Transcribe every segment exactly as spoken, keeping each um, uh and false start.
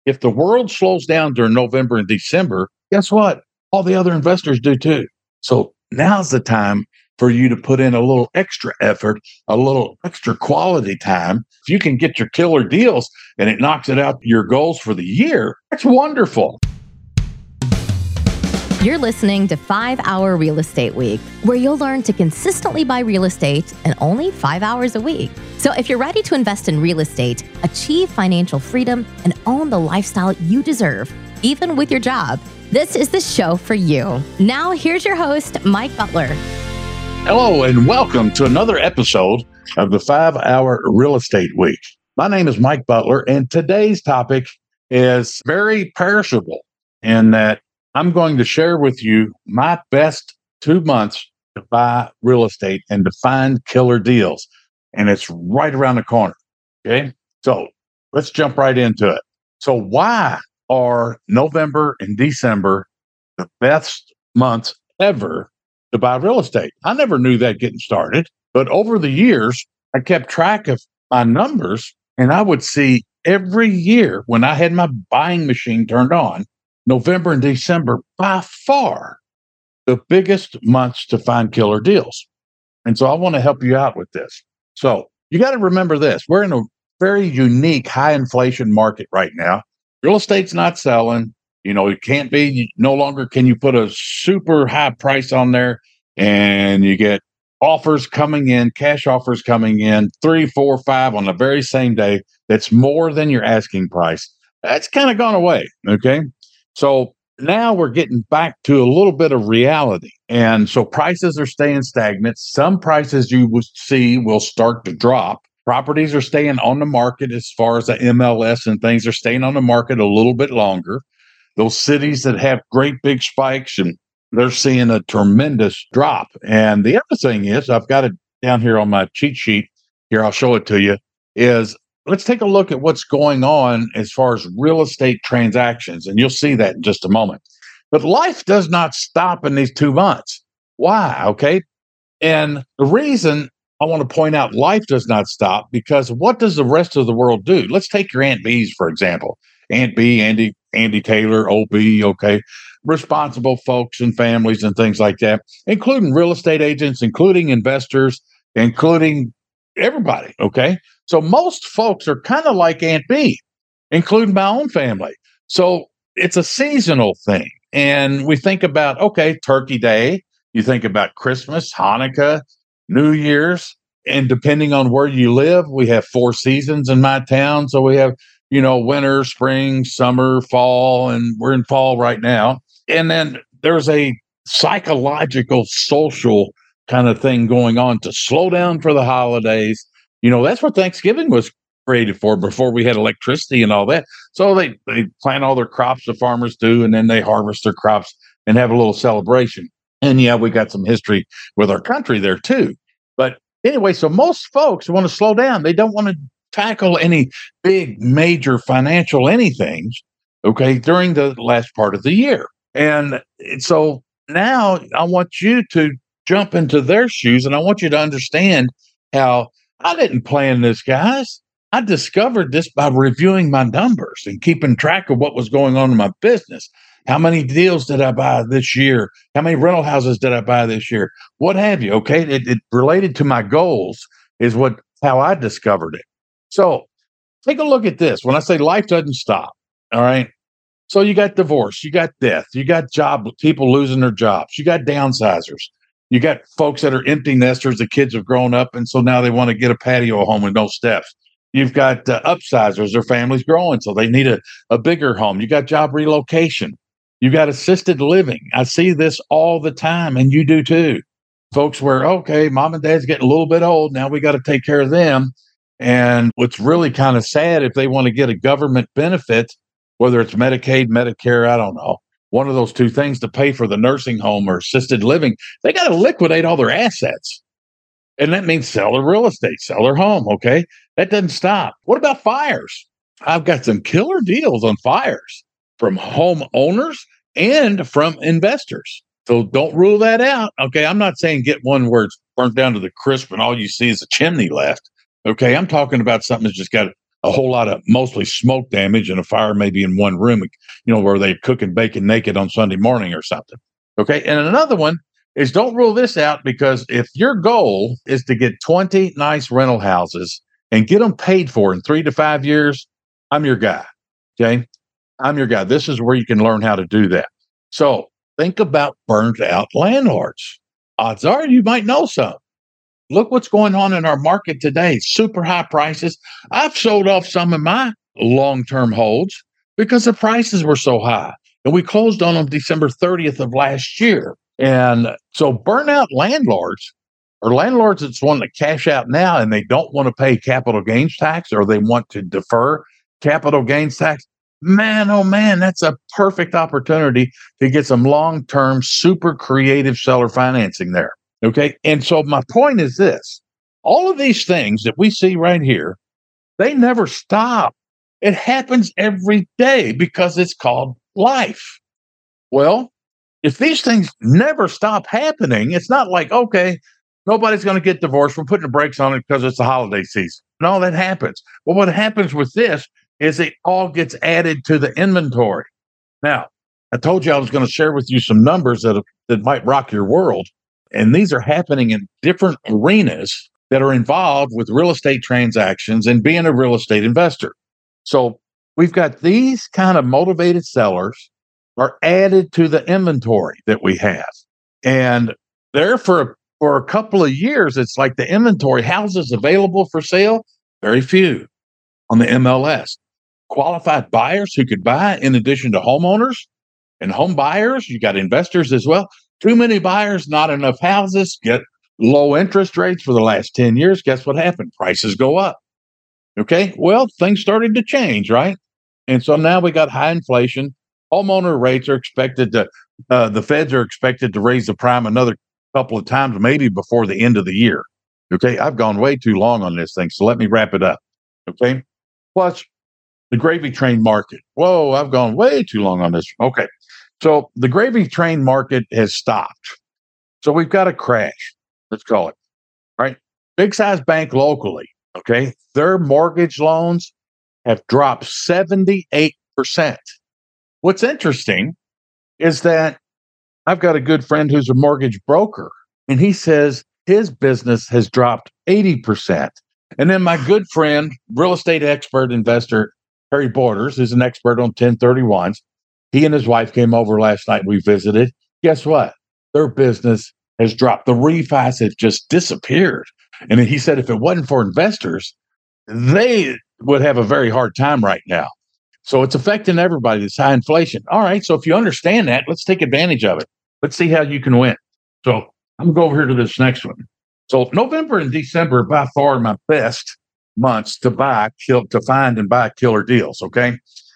If the world slows down during November and December, guess what? All the other investors do too. So now's the time for you to put in a little extra effort, a little extra quality time. If you can get your killer deals and it knocks it out your goals for the year, that's wonderful. You're listening to five hour Real Estate Week, where you'll learn to consistently buy real estate in only five hours a week. So if you're ready to invest in real estate, achieve financial freedom, and own the lifestyle you deserve, even with your job, this is the show for you. Now, here's your host, Mike Butler. Hello, and welcome to another episode of the five hour Real Estate Week. My name is Mike Butler, and today's topic is very perishable in that I'm going to share with you my best two months to buy real estate and to find killer deals. And it's right around the corner. Okay. So let's jump right into it. So why are November and December the best months ever to buy real estate? I never knew that getting started, but over the years, I kept track of my numbers, and I would see every year when I had my buying machine turned on, November and December, by far, the biggest months to find killer deals. And so I want to help you out with this. So you got to remember this. We're in a very unique high inflation market right now. Real estate's not selling. You know, it can't be, you, no longer can you put a super high price on there and you get offers coming in, cash offers coming in, three, four, five on the very same day. That's more than your asking price. That's kind of gone away. Okay. So now we're getting back to a little bit of reality. And so prices are staying stagnant. Some prices you will see will start to drop. Properties are staying on the market as far as the M L S and things are staying on the market a little bit longer. Those cities that have great big spikes, and they're seeing a tremendous drop. And the other thing is, I've got it down here on my cheat sheet. Here, I'll show it to you, is let's take a look at what's going on as far as real estate transactions, and you'll see that in just a moment. But life does not stop in these two months. Why? Okay. And the reason I want to point out life does not stop, because what does the rest of the world do? Let's take your Aunt B's, for example. Aunt B, Andy, Andy Taylor, O B, okay. Responsible folks and families and things like that, including real estate agents, including investors, including everybody, okay? So most folks are kind of like Aunt B, including my own family. So it's a seasonal thing. And we think about, okay, Turkey Day, you think about Christmas, Hanukkah, New Year's, and depending on where you live, we have four seasons in my town. So we have, you know, winter, spring, summer, fall, and we're in fall right now. And then there's a psychological, social kind of thing going on to slow down for the holidays. You know, that's what Thanksgiving was created for before we had electricity and all that. So they, they plant all their crops, the farmers do, and then they harvest their crops and have a little celebration. And yeah, we got some history with our country there too. But anyway, so most folks want to slow down. They don't want to tackle any big, major financial anythings, okay, during the last part of the year. And so now I want you to jump into their shoes, and I want you to understand how I didn't plan this, guys. I discovered this by reviewing my numbers and keeping track of what was going on in my business. How many deals did I buy this year? How many rental houses did I buy this year? What have you? Okay. It, it related to my goals is what, how I discovered it. So take a look at this. When I say life doesn't stop. All right. So you got divorce, you got death, you got job, people losing their jobs, you got downsizers, you got folks that are empty nesters. The kids have grown up, and so now they want to get a patio home with no steps. You've got uh, upsizers, their family's growing, so they need a, a bigger home. You got job relocation. You got assisted living. I see this all the time, and you do too. Folks where, okay, mom and dad's getting a little bit old. Now we got to take care of them. And what's really kind of sad, if they want to get a government benefit, whether it's Medicaid, Medicare, I don't know, one of those two things to pay for the nursing home or assisted living, they got to liquidate all their assets. And that means sell their real estate, sell their home, okay? That doesn't stop. What about fires? I've got some killer deals on fires from homeowners and from investors. So don't rule that out, okay? I'm not saying get one where it's burnt down to the crisp and all you see is a chimney left, okay? I'm talking about something that's just got a whole lot of mostly smoke damage and a fire maybe in one room, you know, where they cook and bake and naked on Sunday morning or something. Okay. And another one is don't rule this out, because if your goal is to get twenty nice rental houses and get them paid for in three to five years, I'm your guy. Okay. I'm your guy. This is where you can learn how to do that. So think about burned out landlords. Odds are you might know some. Look what's going on in our market today. Super high prices. I've sold off some of my long-term holds because the prices were so high. And we closed on them December thirtieth of last year. And so burnout landlords are landlords that's wanting to cash out now and they don't want to pay capital gains tax, or they want to defer capital gains tax. Man, oh man, that's a perfect opportunity to get some long-term, super creative seller financing there. Okay. And so my point is this: all of these things that we see right here, they never stop. It happens every day because it's called life. Well, if these things never stop happening, it's not like, okay, nobody's going to get divorced. We're putting the brakes on it because it's the holiday season. No, that happens. Well, what happens with this is it all gets added to the inventory. Now, I told you I was going to share with you some numbers that, that might rock your world. And these are happening in different arenas that are involved with real estate transactions and being a real estate investor. So we've got these kind of motivated sellers are added to the inventory that we have. And there for, for a couple of years, it's like the inventory houses available for sale, very few on the M L S. Qualified buyers who could buy, in addition to homeowners and home buyers, you got investors as well. Too many buyers, not enough houses, get low interest rates for the last ten years. Guess what happened? Prices go up. Okay. Well, things started to change, right? And so now we got high inflation. Homeowner rates are expected to, uh, the feds are expected to raise the prime another couple of times, maybe before the end of the year. Okay. I've gone way too long on this thing, so let me wrap it up. Okay. Plus, the gravy train market. Whoa, I've gone way too long on this. Okay. So the gravy train market has stopped. So we've got a crash, let's call it, right? Big size bank locally, okay? Their mortgage loans have dropped seventy-eight percent. What's interesting is that I've got a good friend who's a mortgage broker, and he says his business has dropped eighty percent. And then my good friend, real estate expert investor, Harry Borders, is an expert on ten thirty-ones. He and his wife came over last night. We visited. Guess what? Their business has dropped. The refis have just disappeared. And he said if it wasn't for investors, they would have a very hard time right now. So it's affecting everybody, this high inflation. All right. So if you understand that, let's take advantage of it. Let's see how you can win. So I'm going to go over here to this next one. So November and December are by far my best months to buy, kill, to find and buy killer deals. Okay.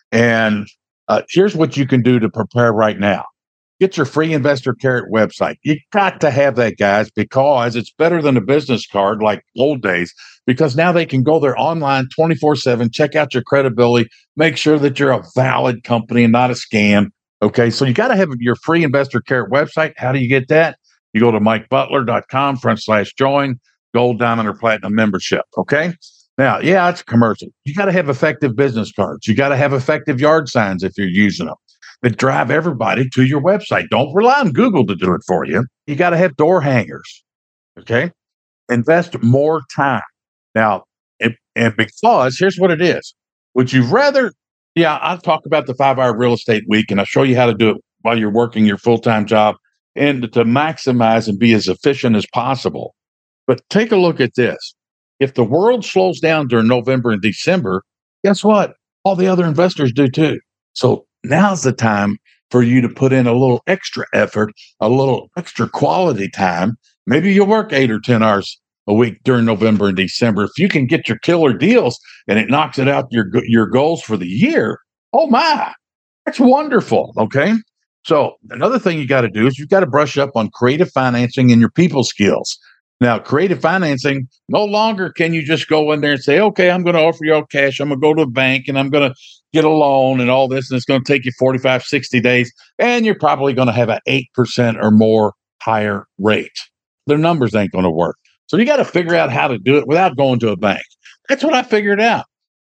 And uh, here's what you can do to prepare right now. Get your free Investor Carrot website. You got to have that, guys, because it's better than a business card like old days, because now they can go there online twenty-four seven, check out your credibility, make sure that you're a valid company and not a scam. Okay. So you got to have your free Investor Carrot website. How do you get that? You go to mike butler dot com front slash join, gold, diamond, or platinum membership. Okay. Now, yeah, it's a commercial. You got to have effective business cards. You got to have effective yard signs if you're using them that drive everybody to your website. Don't rely on Google to do it for you. You got to have door hangers. Okay. Invest more time. Now, and, and because here's what it is. Would you rather, yeah, I'll talk about the five hour real estate week and I'll show you how to do it while you're working your full-time job and to maximize and be as efficient as possible. But take a look at this. If the world slows down during November and December, guess what? All the other investors do too. So now's the time for you to put in a little extra effort, a little extra quality time. Maybe you'll work eight or ten hours a week during November and December. If you can get your killer deals and it knocks it out your, your goals for the year, oh my, that's wonderful. Okay. So another thing you got to do is you've got to brush up on creative financing and your people skills. Now, creative financing, no longer can you just go in there and say, okay, I'm going to offer you all cash. I'm going to go to the bank and I'm going to get a loan and all this. And it's going to take you forty-five, sixty days. And you're probably going to have an eight percent or more higher rate. Their numbers ain't going to work. So you got to figure out how to do it without going to a bank. That's what I figured out.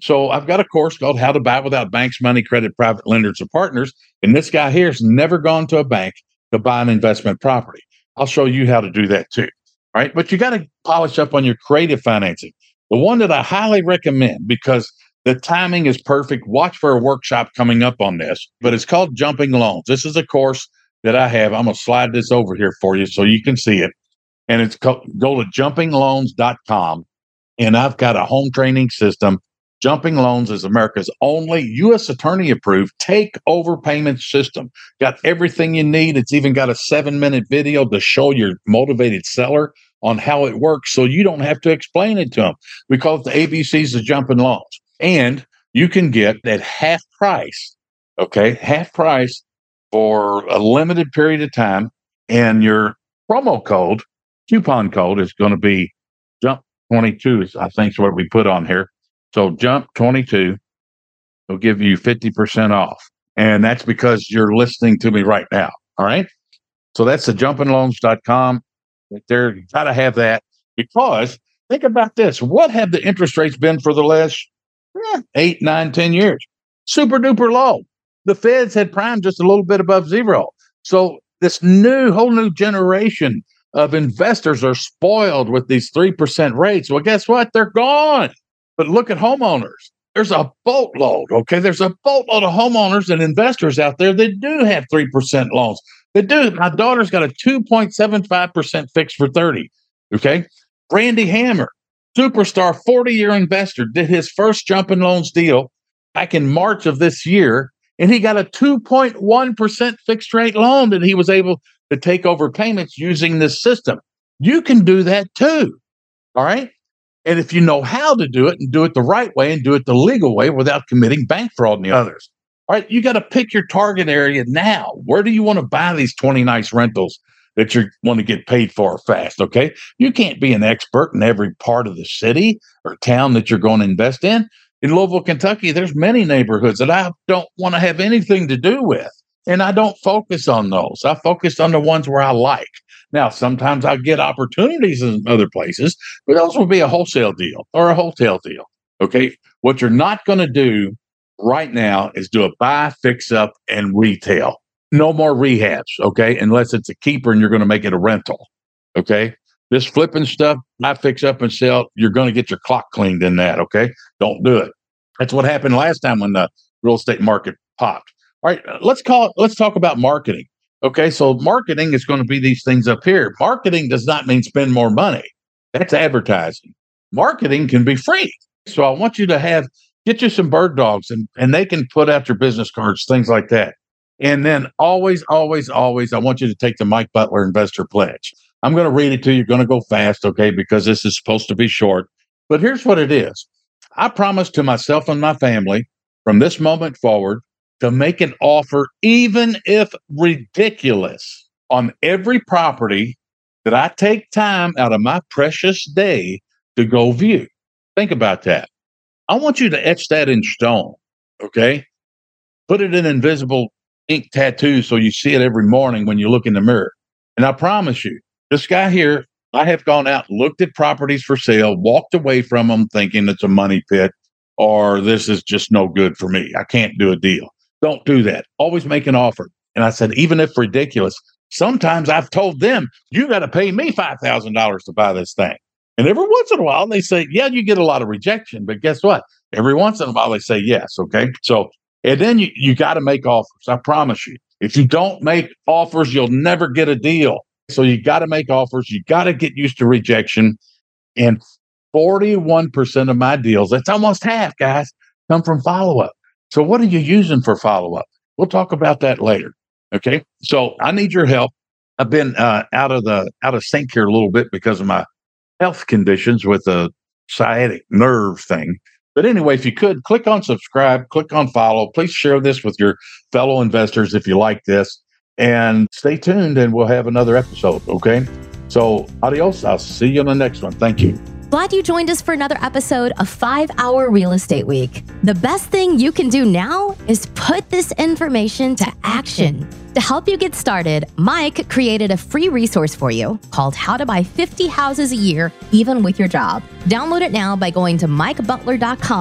So I've got a course called How to Buy Without Banks, Money, Credit, Private Lenders, or Partners. And this guy here has never gone to a bank to buy an investment property. I'll show you how to do that too. All right. But you got to polish up on your creative financing. The one that I highly recommend, because the timing is perfect. Watch for a workshop coming up on this, but it's called Jumping Loans. This is a course that I have. I'm going to slide this over here for you so you can see it. And it's called, go to jumping loans dot com. And I've got a home training system. Jumping Loans is America's only U S attorney approved take over payment system. Got everything you need. It's even got a seven minute video to show your motivated seller on how it works, so you don't have to explain it to them. We call it the A B Cs of Jumping Loans. And you can get at half price, okay, half price for a limited period of time. And your promo code, coupon code, is going to be Jump twenty-two, I think is what we put on here. So Jump twenty-two will give you fifty percent off. And that's because you're listening to me right now. All right. So that's the jumping loans dot com. Right there, you got to have that, because think about this. What have the interest rates been for the last eh, eight, nine, ten years? Super duper low. The Feds had prime just a little bit above zero. So this new, whole new generation of investors are spoiled with these three percent rates. Well, guess what? They're gone. But look at homeowners. There's a boatload, okay? There's a boatload of homeowners and investors out there that do have three percent loans. They do. My daughter's got a two point seven five percent fixed for thirty, okay? Randy Hammer, superstar forty-year investor, did his first Jumping Loans deal back in March of this year, and he got a two point one percent fixed rate loan that he was able to take over payments using this system. You can do that too, all right? And if you know how to do it and do it the right way and do it the legal way without committing bank fraud and the others, all right, you got to pick your target area now. Where do you want to buy these twenty nice rentals that you want to get paid for fast, okay? You can't be an expert in every part of the city or town that you're going to invest in. In Louisville, Kentucky, there's many neighborhoods that I don't want to have anything to do with, and I don't focus on those. I focus on the ones where I like. Now, sometimes I'll get opportunities in other places, but those will be a wholesale deal or a hotel deal, okay? What you're not going to do right now is do a buy, fix up, and retail. No more rehabs, okay? Unless it's a keeper and you're going to make it a rental, okay? This flipping stuff, buy, fix up, and sell, you're going to get your clock cleaned in that, okay? Don't do it. That's what happened last time when the real estate market popped. All right, let's call it, let's talk about marketing. Okay, so marketing is going to be these things up here. Marketing does not mean spend more money. That's advertising. Marketing can be free. So I want you to have, get you some bird dogs, and, and they can put out your business cards, things like that. And then always, always, always, I want you to take the Mike Butler Investor Pledge. I'm going to read it to you. You're going to go fast, okay, because this is supposed to be short. But here's what it is. I promise to myself and my family from this moment forward to make an offer, even if ridiculous, on every property that I take time out of my precious day to go view. Think about that. I want you to etch that in stone, okay? Put it in invisible ink tattoo so you see it every morning when you look in the mirror. And I promise you, this guy here, I have gone out, looked at properties for sale, walked away from them thinking it's a money pit or this is just no good for me. I can't do a deal. Don't do that. Always make an offer. And I said, even if ridiculous, sometimes I've told them, you got to pay me five thousand dollars to buy this thing. And every once in a while, they say, yeah, you get a lot of rejection. But guess what? Every once in a while, they say yes. Okay. So, and then you, you got to make offers. I promise you. If you don't make offers, you'll never get a deal. So you got to make offers. You got to get used to rejection. And forty-one percent of my deals, that's almost half, guys, come from follow-up. So what are you using for follow-up? We'll talk about that later. Okay. So I need your help. I've been uh, out of the out of sync here a little bit because of my health conditions with a sciatic nerve thing. But anyway, if you could click on subscribe, click on follow. Please share this with your fellow investors if you like this, and stay tuned and we'll have another episode. Okay. So adios. I'll see you on the next one. Thank you. Glad you joined us for another episode of five hour Real Estate Week. The best thing you can do now is put this information to action. To help you get started, Mike created a free resource for you called How to Buy fifty Houses a Year, Even with Your Job. Download it now by going to mike butler dot com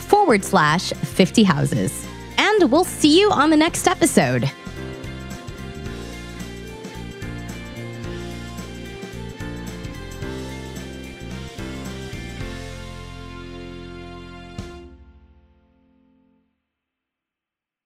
forward slash 50 houses. And we'll see you on the next episode.